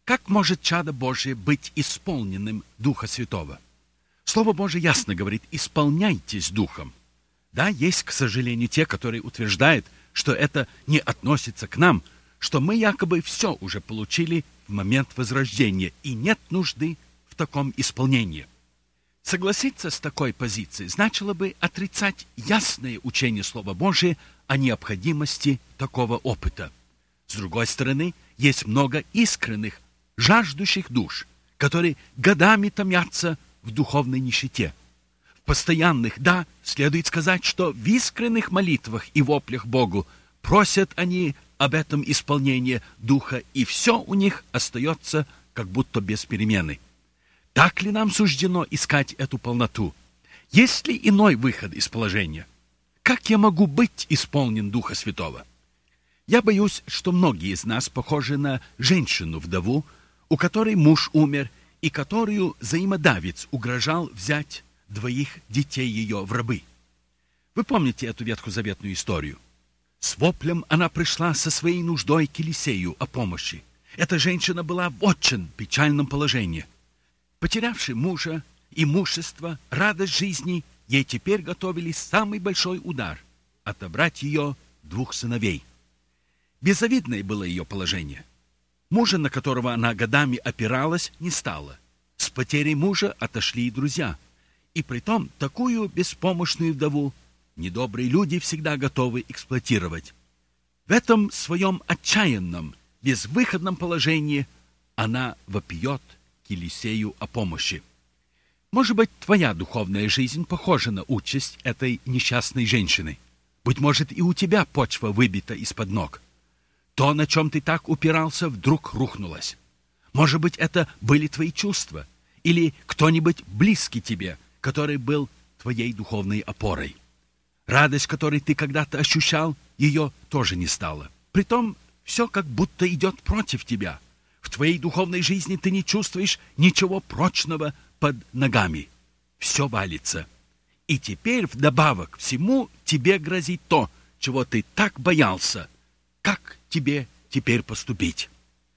Как может чадо Божие быть исполненным Духа Святого? Слово Божие ясно говорит: исполняйтесь Духом. Да, есть, к сожалению, те, которые утверждают, что это не относится к нам, что мы якобы все уже получили в момент возрождения, и нет нужды в таком исполнении. Согласиться с такой позицией значило бы отрицать ясное учение Слова Божия о необходимости такого опыта. С другой стороны, есть много искренних, жаждущих душ, которые годами томятся в духовной нищете. В постоянных, да, следует сказать, что в искренних молитвах и воплях Богу просят они об этом исполнении Духа, и все у них остается как будто без перемены. Так ли нам суждено искать эту полноту? Есть ли иной выход из положения? Как я могу быть исполнен Духа Святого? Я боюсь, что многие из нас похожи на женщину-вдову, у которой муж умер, и которую взаимодавец угрожал взять 2 детей ее в рабы. Вы помните эту ветхозаветную историю? С воплем она пришла со своей нуждой к Елисею о помощи. Эта женщина была в очень печальном положении. Потерявши мужа, имущество, радость жизни, ей теперь готовили самый большой удар – отобрать ее 2 сыновей. Беззавидное было ее положение. Мужа, на которого она годами опиралась, не стало. С потерей мужа отошли и друзья. И притом такую беспомощную вдову недобрые люди всегда готовы эксплуатировать. В этом своем отчаянном, безвыходном положении она вопиет к Елисею о помощи. Может быть, твоя духовная жизнь похожа на участь этой несчастной женщины. Быть может, и у тебя почва выбита из-под ног. То, на чем ты так упирался, вдруг рухнулось. Может быть, это были твои чувства, или кто-нибудь близкий тебе, который был твоей духовной опорой. Радость, которую ты когда-то ощущал, ее тоже не стало. Притом, все как будто идет против тебя. В твоей духовной жизни ты не чувствуешь ничего прочного под ногами. Все валится. И теперь, вдобавок к всему, тебе грозит то, чего ты так боялся. Как тебе теперь поступить?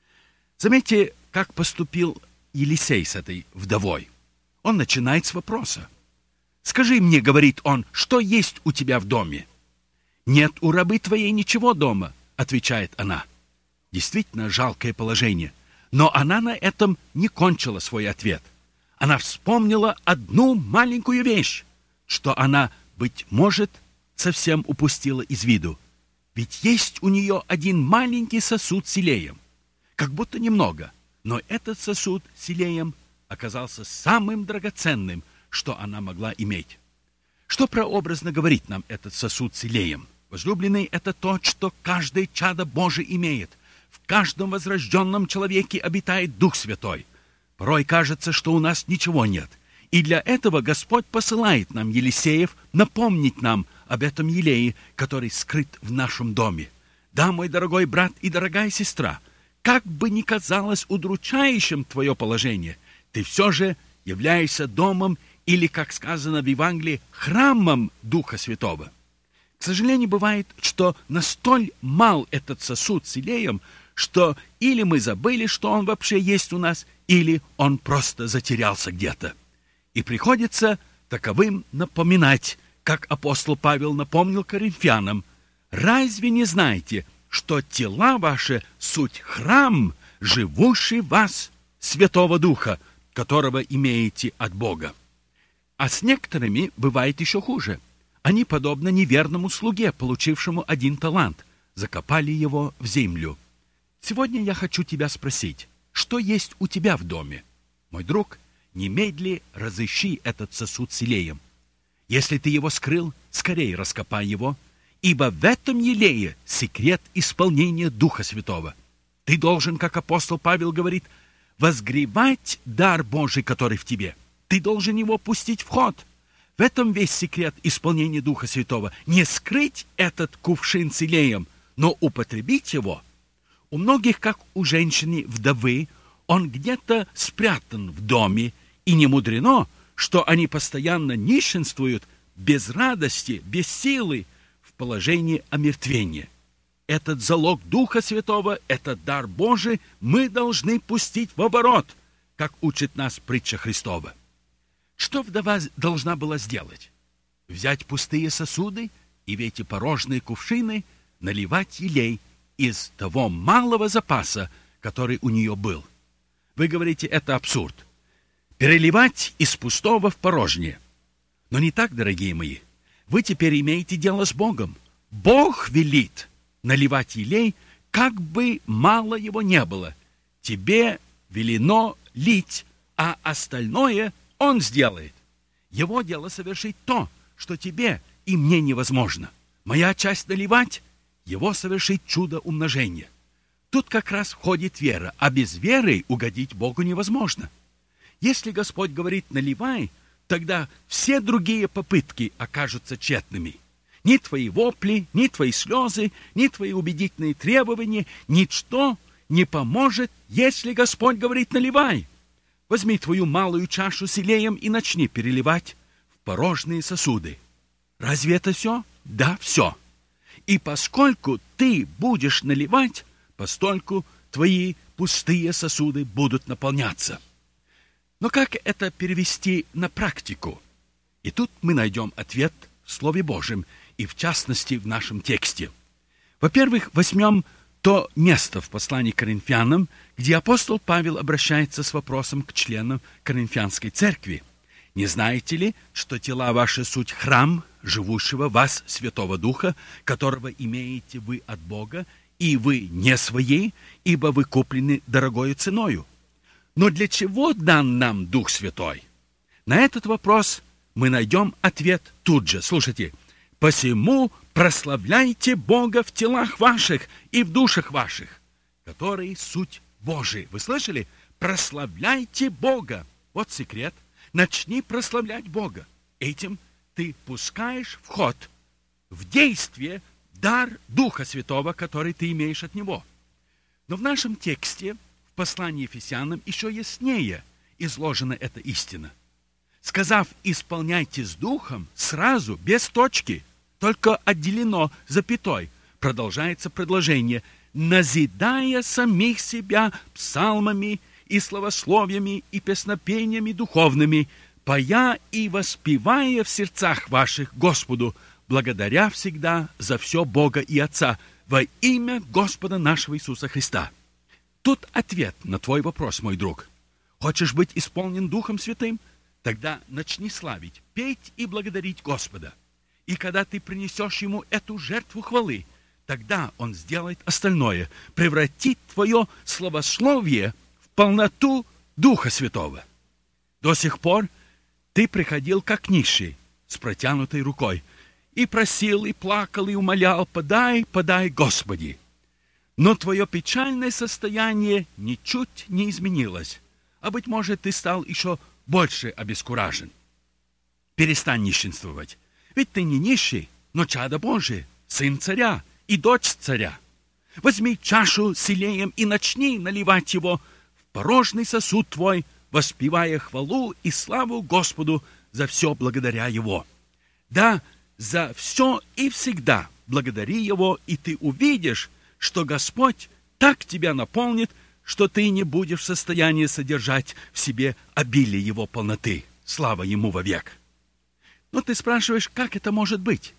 Заметьте, как поступил Елисей с этой вдовой. Он начинает с вопроса. «Скажи мне, — говорит он, — что есть у тебя в доме?» «Нет у рабы твоей ничего дома», — отвечает она. Действительно жалкое положение. Но она на этом не кончила свой ответ. Она вспомнила одну маленькую вещь, что она, быть может, совсем упустила из виду. Ведь есть у нее один маленький сосуд с елеем. Как будто немного, но этот сосуд с елеем оказался самым драгоценным, что она могла иметь. Что прообразно говорит нам этот сосуд с елеем? Возлюбленный, это то, что каждое чадо Божие имеет. В каждом возрожденном человеке обитает Дух Святой. Порой кажется, что у нас ничего нет. И для этого Господь посылает нам Елисеев напомнить нам об этом елее, который скрыт в нашем доме. Да, мой дорогой брат и дорогая сестра, как бы ни казалось удручающим твое положение, ты все же являешься домом или, как сказано в Евангелии, храмом Духа Святого. К сожалению, бывает, что настоль мал этот сосуд с елеем, что или мы забыли, что он вообще есть у нас, или он просто затерялся где-то. И приходится таковым напоминать, как апостол Павел напомнил коринфянам: «Разве не знаете, что тела ваши суть храм, живущий в вас Святого Духа, которого имеете от Бога?» А с некоторыми бывает еще хуже. Они, подобно неверному слуге, получившему 1 талант, закопали его в землю. Сегодня я хочу тебя спросить, что есть у тебя в доме? Мой друг, немедли разыщи этот сосуд с елеем. Если ты его скрыл, скорее раскопай его, ибо в этом елее секрет исполнения Духа Святого. Ты должен, как апостол Павел говорит, возгревать дар Божий, который в тебе. Ты должен его пустить в ход. В этом весь секрет исполнения Духа Святого. Не скрыть этот кувшин с елеем, но употребить его. У многих, как у женщины-вдовы, он где-то спрятан в доме, и не мудрено, что они постоянно нищенствуют без радости, без силы, в положении омертвения. этот залог Духа Святого, этот дар Божий мы должны пустить в оборот, как учит нас притча Христова. Что вдова должна была сделать? Взять пустые сосуды и в эти порожние кувшины наливать елей из того малого запаса, который у нее был. Вы говорите, это абсурд. Переливать из пустого в порожнее. Но не так, дорогие мои. Вы теперь имеете дело с Богом. Бог велит наливать елей, как бы мало его не было. Тебе велено лить, а остальное Он сделает. Его дело совершить то, что тебе и мне невозможно. Моя часть наливать, его совершить чудо умножения. Тут как раз входит вера, а без веры угодить Богу невозможно. Если Господь говорит «наливай», тогда все другие попытки окажутся тщетными. Ни твои вопли, ни твои слезы, ни твои убедительные требования, ничто не поможет, если Господь говорит «наливай». Возьми твою малую чашу с елеем и начни переливать в порожние сосуды. Разве это все? Да, все. И поскольку ты будешь наливать, постольку твои пустые сосуды будут наполняться. Но как это перевести на практику? И тут мы найдем ответ в Слове Божьем, и в частности в нашем тексте. Во-первых, возьмем то место в послании к Коринфянам, где апостол Павел обращается с вопросом к членам Коринфянской церкви. «Не знаете ли, что тела ваши суть храм живущего в вас Святого Духа, которого имеете вы от Бога, и вы не свои, ибо вы куплены дорогою ценою? Но для чего дан нам Дух Святой?» На этот вопрос мы найдем ответ тут же. Слушайте. «Посему прославляйте Бога в телах ваших и в душах ваших, которые суть Божии». Вы слышали? Прославляйте Бога. Вот секрет. Начни прославлять Бога. Этим ты пускаешь в ход, в действие дар Духа Святого, который ты имеешь от Него. Но в нашем тексте, в послании Ефесянам, еще яснее изложена эта истина. Сказав «исполняйте с Духом», сразу, без точки, только отделено запятой, продолжается предложение, «назидая самих себя псалмами и славословиями и песнопениями духовными, поя и воспевая в сердцах ваших Господу, благодаря всегда за все Бога и Отца, во имя Господа нашего Иисуса Христа». Тут ответ на твой вопрос, мой друг. Хочешь быть исполнен Духом Святым? Тогда начни славить, петь и благодарить Господа. И когда ты принесешь Ему эту жертву хвалы, тогда Он сделает остальное, превратит твое славословие в полноту Духа Святого. До сих пор ты приходил как нищий, с протянутой рукой, и просил, и плакал, и умолял: «Подай, подай, Господи». Но твое печальное состояние ничуть не изменилось, а, быть может, ты стал еще больше обескуражен. Перестань нищенствовать, ведь ты не нищий, но чадо Божие, сын царя и дочь царя. Возьми чашу с елеем и начни наливать его в порожный сосуд твой, воспевая хвалу и славу Господу за все благодаря Его. Да, за все и всегда благодари Его, и ты увидишь, что Господь так тебя наполнит, что ты не будешь в состоянии содержать в себе обилие Его полноты. Слава Ему вовек. Но ты спрашиваешь, как это может быть?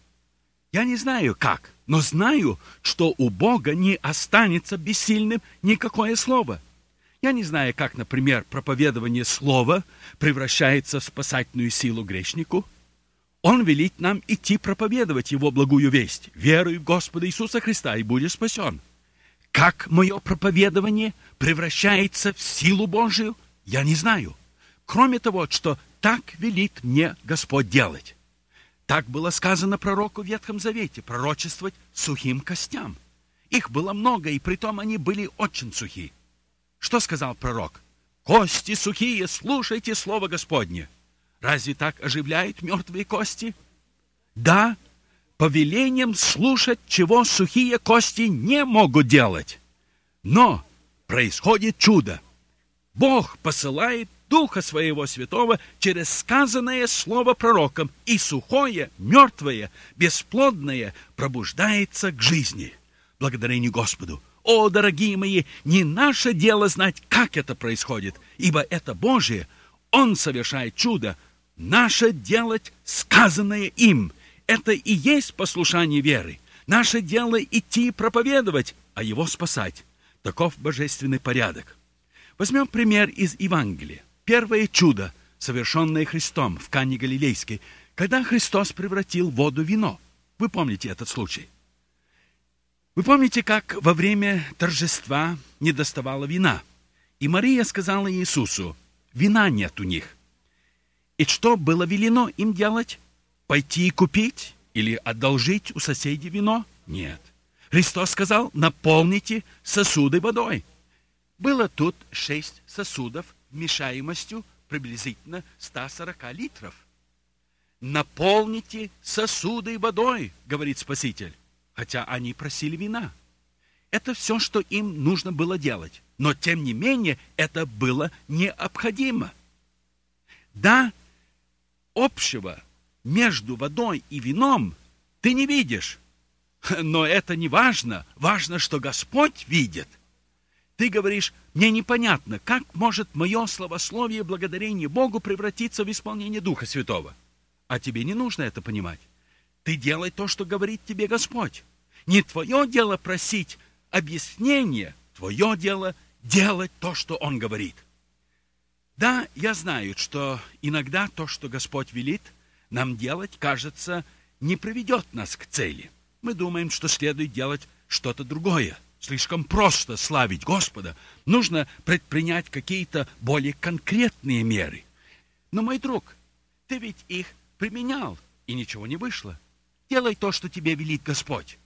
Я не знаю как, но знаю, что у Бога не останется бессильным никакое слово. Я не знаю, как, например, проповедование слова превращается в спасательную силу грешнику. Он велит нам идти проповедовать Его благую весть. Веруй в Господа Иисуса Христа, и будешь спасен. Как мое проповедование превращается в силу Божию, я не знаю. Кроме того, что так велит мне Господь делать. Так было сказано пророку в Ветхом Завете, пророчествовать сухим костям. Их было много, и притом они были очень сухи. Что сказал пророк? «Кости сухие, слушайте слово Господне». Разве так оживляют мертвые кости? Да, повелением слушать, чего сухие кости не могут делать. Но происходит чудо. Бог посылает Духа Своего Святого через сказанное слово пророком, и сухое, мертвое, бесплодное пробуждается к жизни. благодарению Господу. О, дорогие мои, не наше дело знать, как это происходит, ибо это Божие. Он совершает чудо. Наше делать сказанное им. Это и есть послушание веры. Наше дело идти проповедовать, а его спасать. Таков божественный порядок. Возьмем пример из Евангелия. Первое чудо, совершенное Христом в Кане Галилейской, когда Христос превратил воду в вино. Вы помните этот случай? Вы помните, как во время торжества не доставало вина? И Мария сказала Иисусу: вина нет у них. И что было велено им делать? Пойти и купить или одолжить у соседей вино? Нет. Христос сказал: наполните сосуды водой. Было тут 6 сосудов вмещаемостью приблизительно 140 литров. Наполните сосуды водой, говорит Спаситель, хотя они просили вина. Это все, что им нужно было делать. Но, тем не менее, это было необходимо. Да, общего между водой и вином ты не видишь. Но это не важно. Важно, что Господь видит. Ты говоришь: мне непонятно, как может мое славословие благодарение Богу превратиться в исполнение Духа Святого. А тебе не нужно это понимать. Ты делай то, что говорит тебе Господь. Не твое дело просить объяснения, твое дело делать то, что Он говорит. Да, я знаю, что иногда то, что Господь велит нам делать, кажется, не приведет нас к цели. Мы думаем, что следует делать что-то другое. Слишком просто славить Господа. Нужно предпринять какие-то более конкретные меры. Но, мой друг, ты ведь их применял, и ничего не вышло. Делай то, что тебе велит Господь.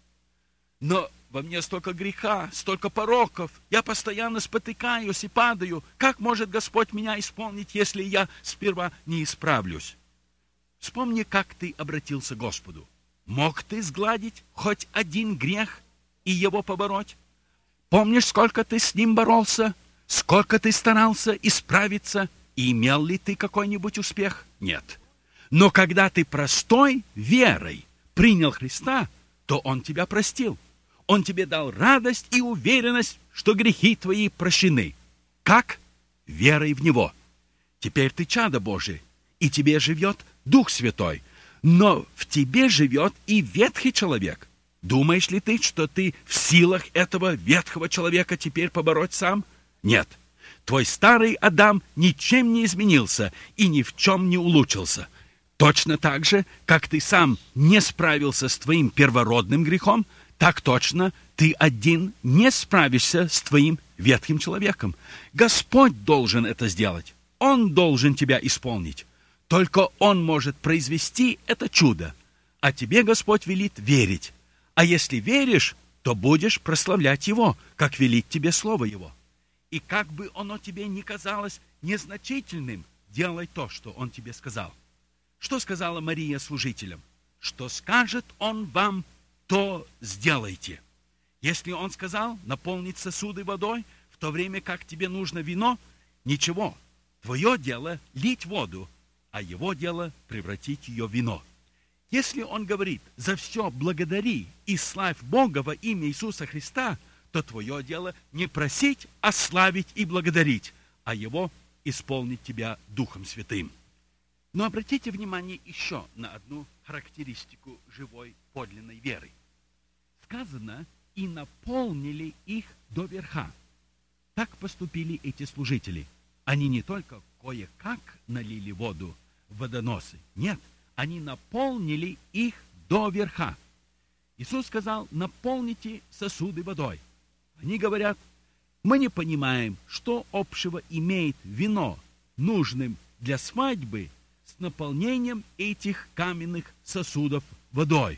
Но во мне столько греха, столько пороков. Я постоянно спотыкаюсь и падаю. Как может Господь меня исполнить, если я сперва не исправлюсь? Вспомни, как ты обратился к Господу. Мог ты сгладить хоть один грех и его побороть? Помнишь, сколько ты с ним боролся? Сколько ты старался исправиться? И имел ли ты какой-нибудь успех? Нет. Но когда ты простой верой принял Христа, то Он тебя простил. Он тебе дал радость и уверенность, что грехи твои прощены. Как? Верой в Него. Теперь ты чадо Божие, и тебе живет Дух Святой. Но в тебе живет и ветхий человек. Думаешь ли ты, что ты в силах этого ветхого человека теперь побороть сам? Нет. Твой старый Адам ничем не изменился и ни в чем не улучшился. Точно так же, как ты сам не справился с твоим первородным грехом, так точно ты один не справишься с твоим ветхим человеком. Господь должен это сделать. Он должен тебя исполнить. Только Он может произвести это чудо. А тебе Господь велит верить. А если веришь, то будешь прославлять Его, как велит тебе Слово Его. И как бы оно тебе ни казалось незначительным, делай то, что Он тебе сказал. Что сказала Мария служителям? Что скажет Он вам, то сделайте. Если Он сказал наполнить сосуды водой, в то время как тебе нужно вино, ничего. Твое дело лить воду, а Его дело превратить ее в вино. Если Он говорит: за все благодари и славь Бога во имя Иисуса Христа, то твое дело не просить, а славить и благодарить, а Его исполнить тебя Духом Святым. Но обратите внимание еще на одну характеристику живой подлинной веры. Сказано: и наполнили их доверха. Так поступили эти служители. Они не только кое-как налили воду в водоносы. Нет, они наполнили их доверха. Иисус сказал: наполните сосуды водой. Они говорят: мы не понимаем, что общего имеет вино, нужным для свадьбы, с наполнением этих каменных сосудов водой.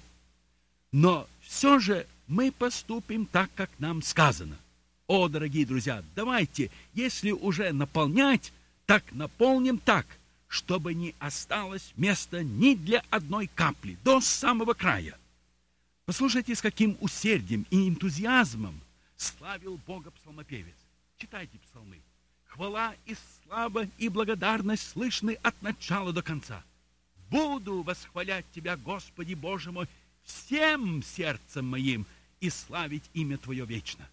Но все же мы поступим так, как нам сказано. О, дорогие друзья, давайте, если уже наполнять, так наполним так, чтобы не осталось места ни для одной капли, до самого края. Послушайте, с каким усердием и энтузиазмом славил Бога псалмопевец. Читайте псалмы. Хвала и слава и благодарность слышны от начала до конца. Буду восхвалять Тебя, Господи Боже мой, всем сердцем моим, и славить имя Твое вечно.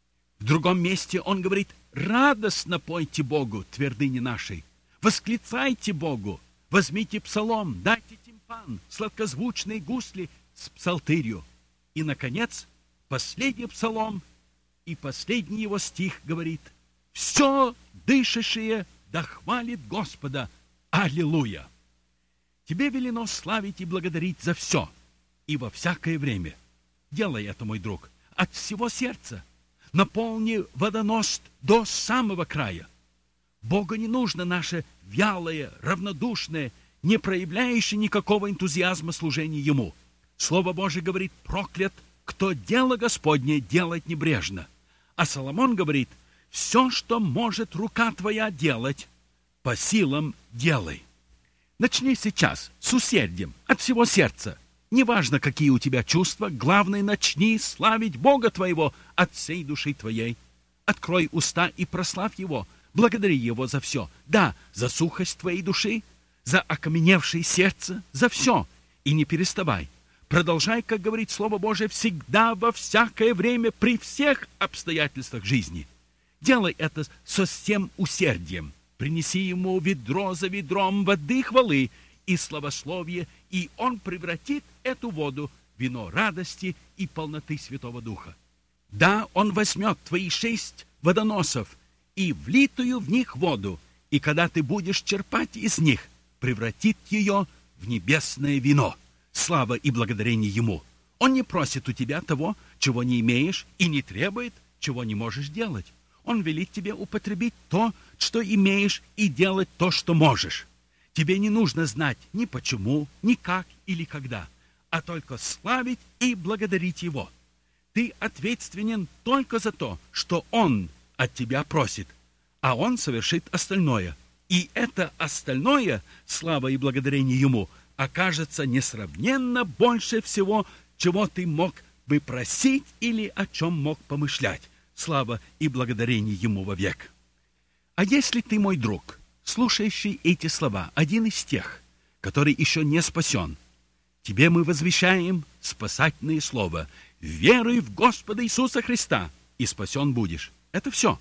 В другом месте он говорит: радостно пойте Богу, твердыни нашей, восклицайте Богу, возьмите псалом, дайте тимпан, сладкозвучные гусли с псалтырью. И, наконец, последний псалом и последний его стих говорит: все дышащее да хвалит Господа. Аллилуйя! Тебе велено славить и благодарить за все и во всякое время. Делай это, мой друг, от всего сердца. Наполни водонос до самого края. Богу не нужно наше вялое, равнодушное, не проявляющее никакого энтузиазма служения Ему. Слово Божие говорит: проклят, кто дело Господне делает небрежно. А Соломон говорит: все, что может рука твоя делать, по силам делай. Начни сейчас с усердием, от всего сердца. Неважно, какие у тебя чувства, главное, начни славить Бога твоего от всей души твоей. Открой уста и прославь Его, благодари Его за все. Да, за сухость твоей души, за окаменевшее сердце, за все. И не переставай. Продолжай, как говорит Слово Божие, всегда, во всякое время, при всех обстоятельствах жизни. Делай это со всем усердием. Принеси Ему ведро за ведром воды хвалы и славословия, и Он превратит эту воду в вино радости и полноты Святого Духа. Да, Он возьмет твои 6 водоносов и влитую в них воду, и когда ты будешь черпать из них, превратит ее в небесное вино. Слава и благодарение Ему. Он не просит у тебя того, чего не имеешь, и не требует, чего не можешь делать. Он велит тебе употребить то, что имеешь, и делать то, что можешь. Тебе не нужно знать ни почему, ни как или когда, а только славить и благодарить Его. Ты ответственен только за то, что Он от тебя просит, а Он совершит остальное. И это остальное, слава и благодарение Ему, окажется несравненно больше всего, чего ты мог бы просить или о чем мог помышлять. Слава и благодарение Ему вовек. А если ты, мой друг, слушающий эти слова, один из тех, который еще не спасен, тебе мы возвещаем спасательное слово: веруй в Господа Иисуса Христа, и спасен будешь. Это все.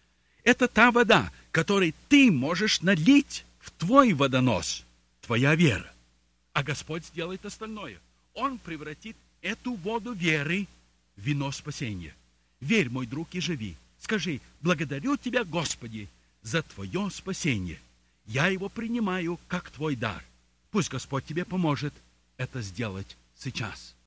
Это та вода, которой ты можешь налить в твой водонос, твоя вера. А Господь сделает остальное. Он превратит эту воду веры в вино спасения. Верь, мой друг, и живи. Скажи: благодарю Тебя, Господи, за Твое спасение. Я его принимаю как Твой дар. Пусть Господь тебе поможет это сделать сейчас.